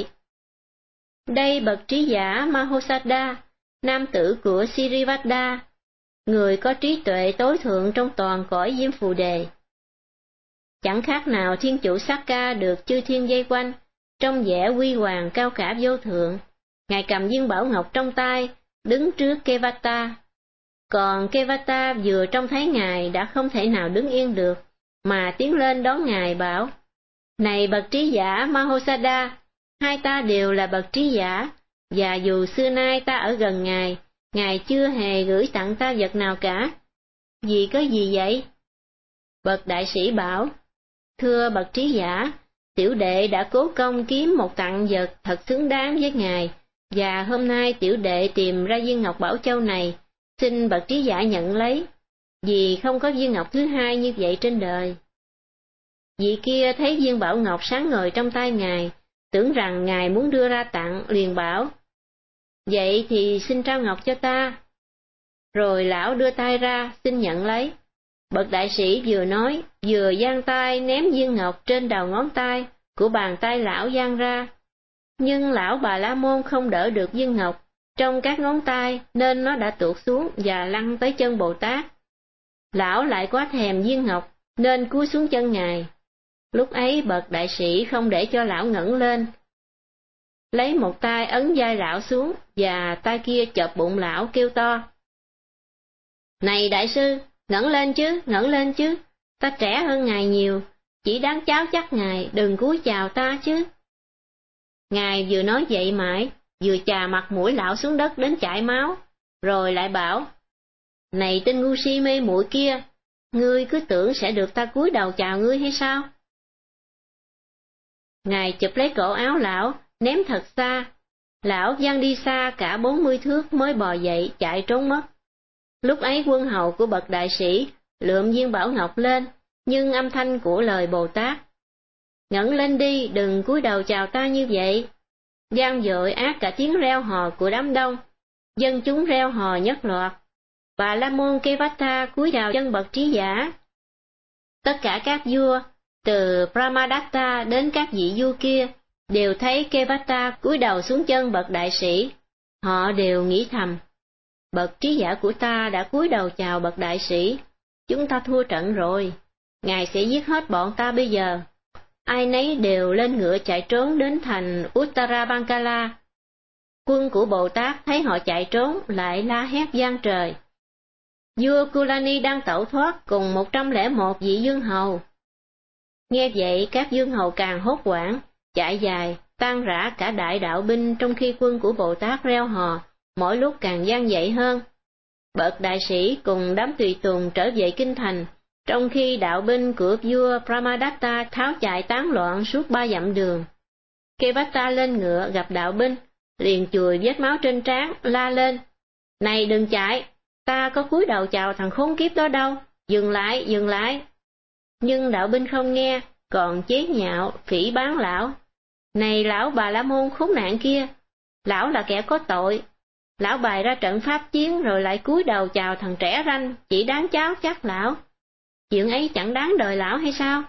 Đây bậc trí giả Mahosada, nam tử của Sirivada, người có trí tuệ tối thượng trong toàn cõi Diêm Phù Đề. Chẳng khác nào thiên chủ Sakka được chư thiên vây quanh, trong vẻ uy hoàng cao cả vô thượng. Ngài cầm viên bảo ngọc trong tay, đứng trước Kevata. Còn Kevata vừa trông thấy Ngài đã không thể nào đứng yên được, mà tiến lên đón Ngài bảo, này bậc trí giả Mahosada, hai ta đều là bậc trí giả, và dù xưa nay ta ở gần Ngài, Ngài chưa hề gửi tặng ta vật nào cả. Vì có gì vậy? Bậc đại sĩ bảo, thưa bậc trí giả, tiểu đệ đã cố công kiếm một tặng vật thật xứng đáng với Ngài, và hôm nay tiểu đệ tìm ra viên ngọc Bảo Châu này, xin bậc trí giả nhận lấy, vì không có viên ngọc thứ hai như vậy trên đời. Vị kia thấy viên bảo ngọc sáng ngời trong tay Ngài, tưởng rằng Ngài muốn đưa ra tặng, liền bảo, vậy thì xin trao ngọc cho ta. Rồi lão đưa tay ra, xin nhận lấy. Bậc đại sĩ vừa nói, vừa giang tay ném viên ngọc trên đầu ngón tay của bàn tay lão giang ra. Nhưng lão Bà La Môn không đỡ được viên ngọc trong các ngón tay, nên nó đã tuột xuống và lăn tới chân Bồ Tát. Lão lại quá thèm viên ngọc, nên cúi xuống chân Ngài. Lúc ấy bậc đại sĩ không để cho lão ngẩng lên, lấy một tay ấn vai lão xuống, và tay kia chộp bụng lão kêu to. Này đại sư, ngẩng lên chứ, ngẩng lên chứ, ta trẻ hơn Ngài nhiều, chỉ đáng cháu chắc Ngài đừng cúi chào ta chứ. Ngài vừa nói vậy mãi, vừa chà mặt mũi lão xuống đất đến chảy máu, rồi lại bảo, này tên ngu si mê muội kia, ngươi cứ tưởng sẽ được ta cúi đầu chào ngươi hay sao? Ngài chụp lấy cổ áo lão, ném thật xa. Lão văng đi xa cả bốn mươi thước mới bò dậy chạy trốn mất. Lúc ấy quân hầu của bậc đại sĩ lượm viên bảo ngọc lên, nhưng âm thanh của lời Bồ Tát, ngẩng lên đi, đừng cúi đầu chào ta như vậy, vang dội át cả tiếng reo hò của đám đông. Dân chúng reo hò nhất loạt. Bà La Môn Kevata cúi chào chân bậc trí giả. Tất cả các vua, từ Brahmadatta đến các vị vua kia, đều thấy Kevata cúi đầu xuống chân bậc đại sĩ. Họ đều nghĩ thầm, bậc trí giả của ta đã cúi đầu chào bậc đại sĩ, chúng ta thua trận rồi, Ngài sẽ giết hết bọn ta bây giờ. Ai nấy đều lên ngựa chạy trốn đến thành Uttara Bankala. Quân của Bồ Tát thấy họ chạy trốn lại la hét vang trời. Vua Kulani đang tẩu thoát cùng một trăm lẻ một vị vương hầu. Nghe vậy các vương hầu càng hốt hoảng, chạy dài, tan rã cả đại đạo binh, trong khi quân của Bồ Tát reo hò, mỗi lúc càng vang dậy hơn. Bậc đại sĩ cùng đám tùy tùng trở về kinh thành, trong khi đạo binh của vua Brahmadatta tháo chạy tán loạn suốt ba dặm đường. Kevata lên ngựa gặp đạo binh, liền chùi vết máu trên trán, la lên, này đừng chạy, ta có cúi đầu chào thằng khốn kiếp đó đâu, dừng lại, dừng lại. Nhưng đạo binh không nghe, còn chế nhạo, phỉ báng lão. Này lão Bà La Môn khốn nạn kia, lão là kẻ có tội, Lão bày ra trận pháp chiến rồi lại cúi đầu chào thằng trẻ ranh, chỉ đáng cháu chắc lão. Chuyện ấy chẳng đáng đời lão hay sao?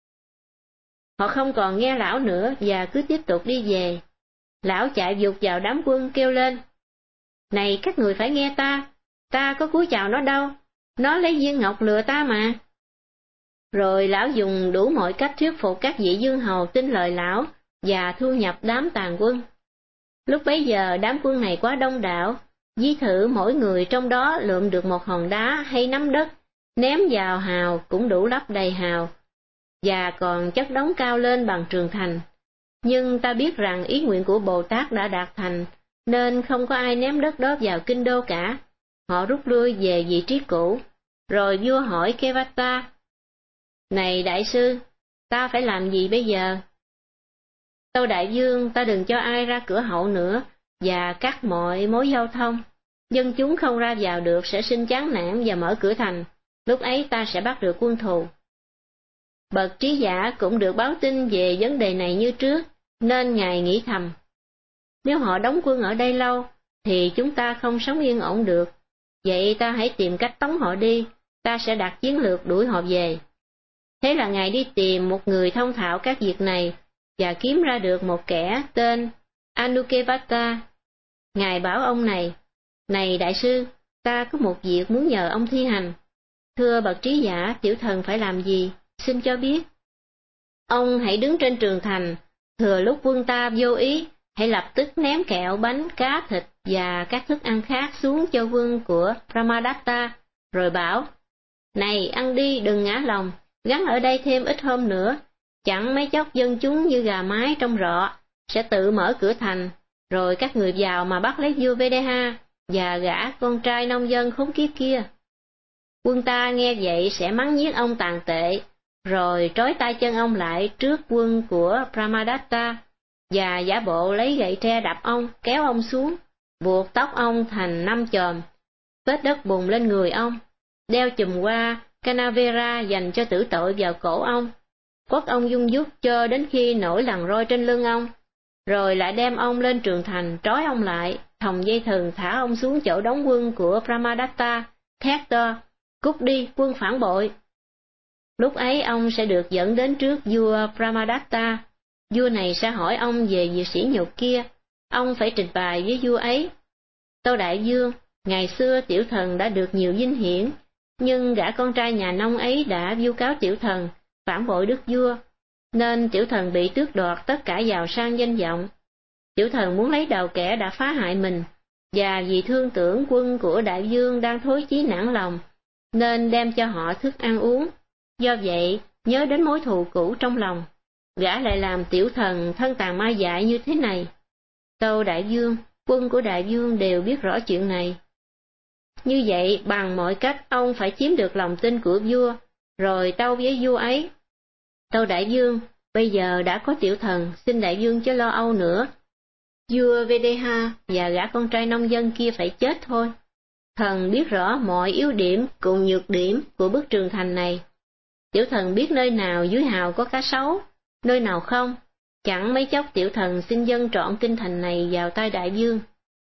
Họ không còn nghe lão nữa và cứ tiếp tục đi về. Lão chạy vụt vào đám quân kêu lên: Này các người phải nghe ta, ta có cúi chào nó đâu, nó lấy viên ngọc lừa ta mà. Rồi lão dùng đủ mọi cách thuyết phục các vị dương hầu tin lời lão và thu nhập đám tàn quân. Lúc bấy giờ đám quân này quá đông đảo, ví thử mỗi người trong đó lượm được một hòn đá hay nắm đất, ném vào hào cũng đủ lấp đầy hào, và còn chất đống cao lên bằng trường thành. Nhưng ta biết rằng ý nguyện của Bồ Tát đã đạt thành, nên không có ai ném đất đó vào kinh đô cả. Họ rút lui về vị trí cũ. Rồi vua hỏi Kevata: Này đại sư, ta phải làm gì bây giờ? Tâu đại vương, ta đừng cho ai ra cửa hậu nữa, và cắt mọi mối giao thông. Dân chúng không ra vào được sẽ sinh chán nản và mở cửa thành. Lúc ấy ta sẽ bắt được quân thù. Bậc trí giả cũng được báo tin về vấn đề này như trước, nên ngài nghĩ thầm: Nếu họ đóng quân ở đây lâu, thì chúng ta không sống yên ổn được. Vậy ta hãy tìm cách tống họ đi, ta sẽ đặt chiến lược đuổi họ về. Thế là ngài đi tìm một người thông thạo các việc này, và kiếm ra được một kẻ tên Anukevata. Ngài bảo ông này: Này đại sư, ta có một việc muốn nhờ ông thi hành. Thưa bậc trí giả, tiểu thần phải làm gì? Xin cho biết. Ông hãy đứng trên tường thành, thừa lúc quân ta vô ý, hãy lập tức ném kẹo, bánh, cá, thịt và các thức ăn khác xuống cho quân của Brahmadatta, rồi bảo: Này, ăn đi, đừng ngã lòng, gắn ở đây thêm ít hôm nữa, chẳng mấy chốc dân chúng như gà mái trong rọ, sẽ tự mở cửa thành, rồi các người vào mà bắt lấy vua Vedeha và gã con trai nông dân khốn kiếp kia. Quân ta nghe vậy sẽ mắng nhiếc ông tàn tệ, rồi trói tay chân ông lại trước quân của Brahmadatta, và giả bộ lấy gậy tre đập ông, kéo ông xuống, buộc tóc ông thành năm chòm, vết đất bùn lên người ông, đeo chùm hoa Canavera dành cho tử tội vào cổ ông, quất ông dung dút cho đến khi nổi lằn roi trên lưng ông, rồi lại đem ông lên trường thành, trói ông lại, thòng dây thừng thả ông xuống chỗ đóng quân của Brahmadatta, thét to: Cút đi, quân phản bội! Lúc ấy ông sẽ được dẫn đến trước vua Brahmadatta. Vua này sẽ hỏi ông về việc sỉ nhục kia, ông phải trình bày với vua ấy: Tâu đại vương, ngày xưa tiểu thần đã được nhiều vinh hiển, nhưng gã con trai nhà nông ấy đã vu cáo tiểu thần, phản bội đức vua, nên tiểu thần bị tước đoạt tất cả giàu sang danh vọng. Tiểu thần muốn lấy đầu kẻ đã phá hại mình, và vì thương tưởng quân của đại vương đang thối chí nản lòng, nên đem cho họ thức ăn uống. Do vậy, nhớ đến mối thù cũ trong lòng, gã lại làm tiểu thần thân tàn ma dại như thế này. Tâu đại vương, quân của đại vương đều biết rõ chuyện này. Như vậy, bằng mọi cách ông phải chiếm được lòng tin của vua, rồi tâu với vua ấy: Tâu đại vương, bây giờ đã có tiểu thần, xin đại vương chớ lo âu nữa. Vua Vedeha và gã con trai nông dân kia phải chết thôi. Thần biết rõ mọi yếu điểm cùng nhược điểm của bức tường thành này. Tiểu thần biết nơi nào dưới hào có cá sấu, nơi nào không. Chẳng mấy chốc tiểu thần xin dâng trọn kinh thành này vào tay đại vương.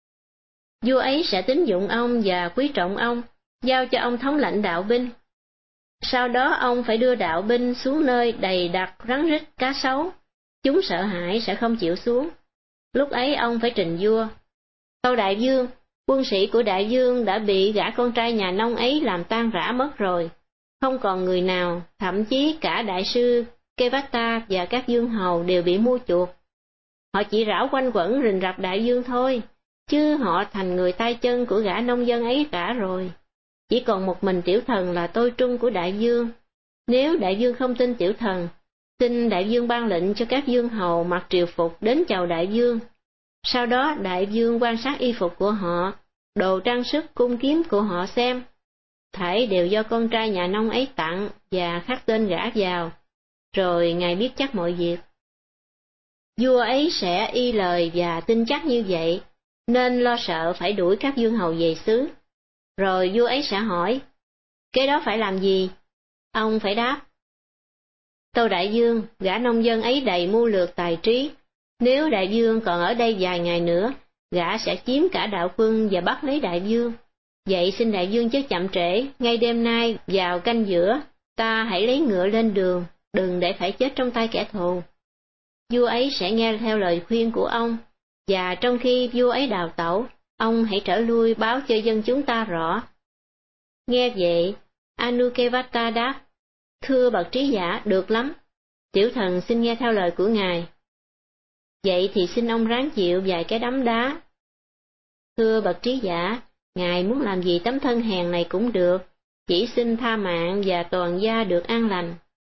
Vua ấy sẽ tín dụng ông và quý trọng ông, giao cho ông thống lãnh đạo binh. Sau đó ông phải đưa đạo binh xuống nơi đầy đặc rắn rít cá sấu, chúng sợ hãi sẽ không chịu xuống. Lúc ấy ông phải trình vua: Tâu đại vương, quân sĩ của đại vương đã bị gã con trai nhà nông ấy làm tan rã mất rồi, không còn người nào, thậm chí cả đại sư Kevata và các vương hầu đều bị mua chuộc. Họ chỉ rảo quanh quẩn rình rập đại vương thôi, chứ họ thành người tay chân của gã nông dân ấy cả rồi. Chỉ còn một mình tiểu thần là tôi trung của đại vương. Nếu đại vương không tin tiểu thần, xin đại vương ban lệnh cho các vương hầu mặc triều phục đến chào đại vương. Sau đó đại vương quan sát y phục của họ, đồ trang sức cung kiếm của họ xem. Thảy đều do con trai nhà nông ấy tặng và khắc tên gã vào, rồi ngài biết chắc mọi việc. Vua ấy sẽ y lời và tin chắc như vậy, nên lo sợ phải đuổi các vương hầu về xứ. Rồi vua ấy sẽ hỏi: Cái đó phải làm gì? Ông phải đáp: Tâu đại vương, gã nông dân ấy đầy mưu lược tài trí. Nếu đại vương còn ở đây vài ngày nữa, gã sẽ chiếm cả đạo quân và bắt lấy đại vương. Vậy xin đại vương chớ chậm trễ, ngay đêm nay vào canh giữa, ta hãy lấy ngựa lên đường, đừng để phải chết trong tay kẻ thù. Vua ấy sẽ nghe theo lời khuyên của ông, và trong khi vua ấy đào tẩu, ông hãy trở lui báo cho dân chúng ta rõ. Nghe vậy, Anukevata đáp, thưa bậc trí giả, được lắm, tiểu thần xin nghe theo lời của ngài. Vậy thì xin ông ráng chịu vài cái đấm đá. Thưa bậc trí giả, ngài muốn làm gì tấm thân hèn này cũng được, chỉ xin tha mạng và toàn gia được an lành.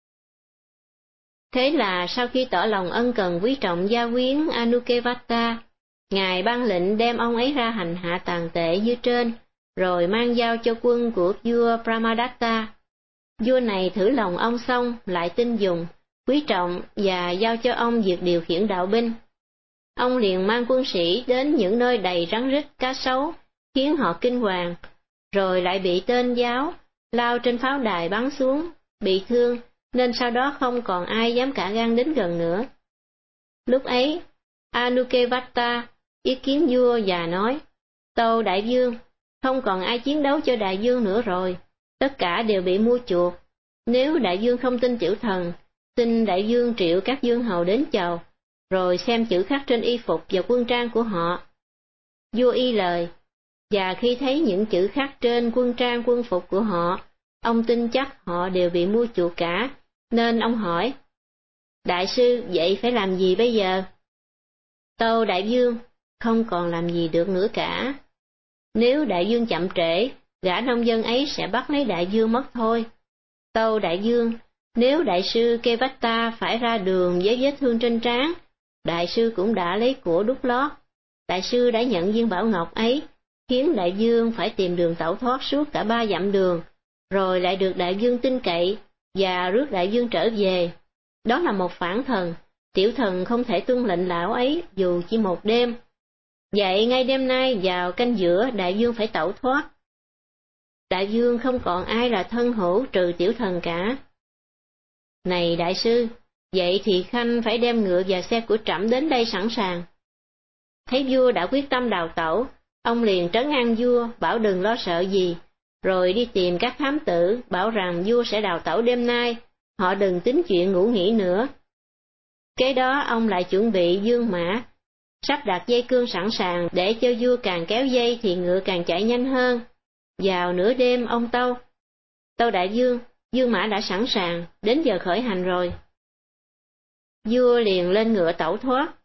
Thế là sau khi tỏ lòng ân cần quý trọng gia quyến Anukevata, ngài ban lệnh đem ông ấy ra hành hạ tàn tệ như trên, rồi mang giao cho quân của vua Brahmadatta. Vua này thử lòng ông xong, lại tin dùng, quý trọng và giao cho ông việc điều khiển đạo binh. Ông liền mang quân sĩ đến những nơi đầy rắn rít cá sấu, khiến họ kinh hoàng, rồi lại bị tên giáo lao trên pháo đài bắn xuống, bị thương, nên sau đó không còn ai dám cả gan đến gần nữa. Lúc ấy, Anukevata ý kiến vua và nói, tâu đại vương, không còn ai chiến đấu cho đại vương nữa rồi, tất cả đều bị mua chuộc. Nếu đại vương không tin tiểu thần, xin đại vương triệu các vương hầu đến chầu, rồi xem chữ khắc trên y phục và quân trang của họ. Vua y lời, và khi thấy những chữ khắc trên quân trang quân phục của họ, ông tin chắc họ đều bị mua chuộc cả, nên ông hỏi, đại sư, vậy phải làm gì bây giờ? Tâu đại vương, không còn làm gì được nữa cả. Nếu đại vương chậm trễ, gã nông dân ấy sẽ bắt lấy đại vương mất thôi. Tâu đại vương, nếu đại sư Kevata phải ra đường với vết thương trên trán, đại sư cũng đã lấy của đút lót. Đại sư đã nhận viên bảo ngọc ấy, khiến đại vương phải tìm đường tẩu thoát suốt cả ba dặm đường, rồi lại được đại vương tin cậy và rước đại vương trở về. Đó là một phản thần, tiểu thần không thể tuân lệnh lão ấy dù chỉ một đêm. Vậy ngay đêm nay vào canh giữa đại vương phải tẩu thoát. Đại vương không còn ai là thân hữu trừ tiểu thần cả. Này đại sư, vậy thì khanh phải đem ngựa và xe của trẫm đến đây sẵn sàng. Thấy vua đã quyết tâm đào tẩu, ông liền trấn an vua bảo đừng lo sợ gì, rồi đi tìm các thám tử bảo rằng vua sẽ đào tẩu đêm nay, họ đừng tính chuyện ngủ nghỉ nữa. Kế đó ông lại chuẩn bị dương mã, sắp đặt dây cương sẵn sàng để cho vua càng kéo dây thì ngựa càng chạy nhanh hơn. Vào nửa đêm ông tâu, tâu đại vương, dương mã đã sẵn sàng, đến giờ khởi hành rồi. Vua liền lên ngựa tẩu thoát.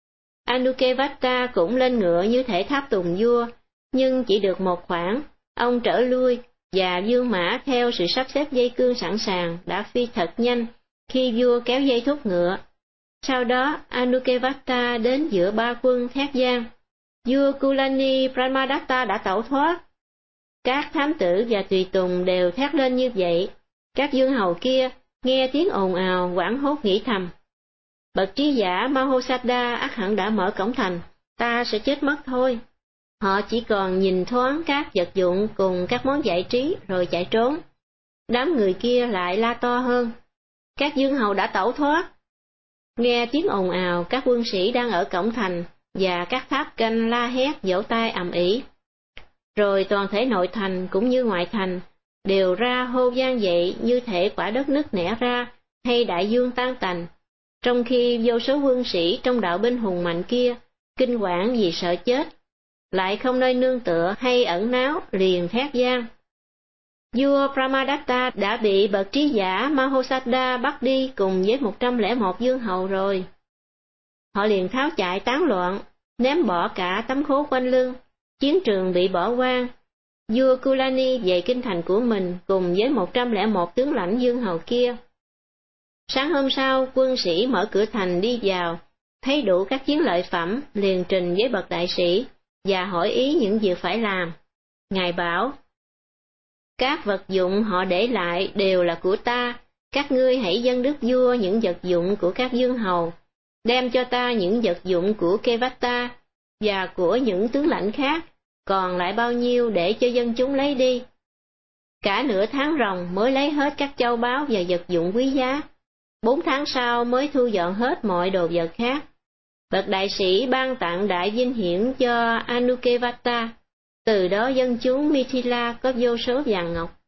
Anukevata cũng lên ngựa như thể tháp tùng vua, nhưng chỉ được một khoảng, ông trở lui, và dương mã theo sự sắp xếp dây cương sẵn sàng đã phi thật nhanh khi vua kéo dây thúc ngựa. Sau đó Anukevata đến giữa ba quân thét vang, vua Kulani Brahmadatta đã tẩu thoát. Các thám tử và tùy tùng đều thét lên như vậy. Các vương hầu kia nghe tiếng ồn ào hoảng hốt nghĩ thầm, bậc trí giả Mahosada ắt hẳn đã mở cổng thành, ta sẽ chết mất thôi. Họ chỉ còn nhìn thoáng các vật dụng cùng các món giải trí rồi chạy trốn. Đám người kia lại la to hơn, các vương hầu đã tẩu thoát. Nghe tiếng ồn ào, các quân sĩ đang ở cổng thành và các tháp canh la hét vỗ tay ầm ĩ. Rồi toàn thể nội thành cũng như ngoại thành đều ra hô vang dậy như thể quả đất nứt nẻ ra hay đại dương tan tành, trong khi vô số quân sĩ trong đạo binh hùng mạnh kia kinh hoảng vì sợ chết, lại không nơi nương tựa hay ẩn náu, liền thét vang, vua Brahmadatta đã bị bậc trí giả Mahosada bắt đi cùng với một trăm lẻ một vương hầu rồi. Họ liền tháo chạy tán loạn, ném bỏ cả tấm khố quanh lưng, chiến trường bị bỏ hoang. Vua Kulani về kinh thành của mình cùng với một trăm lẻ một tướng lãnh vương hầu kia. Sáng hôm sau, quân sĩ mở cửa thành đi vào, thấy đủ các chiến lợi phẩm, liền trình với bậc đại sĩ và hỏi ý những việc phải làm. Ngài bảo, các vật dụng họ để lại đều là của ta, các ngươi hãy dâng đức vua những vật dụng của các vương hầu, đem cho ta những vật dụng của Kevata và của những tướng lãnh khác, còn lại bao nhiêu để cho dân chúng lấy đi. Cả nửa tháng ròng mới lấy hết các châu báu và vật dụng quý giá, bốn tháng sau mới thu dọn hết mọi đồ vật khác. Bậc đại sĩ ban tặng đại vinh hiển cho Anukevata, từ đó dân chúng Mithila có vô số vàng ngọc.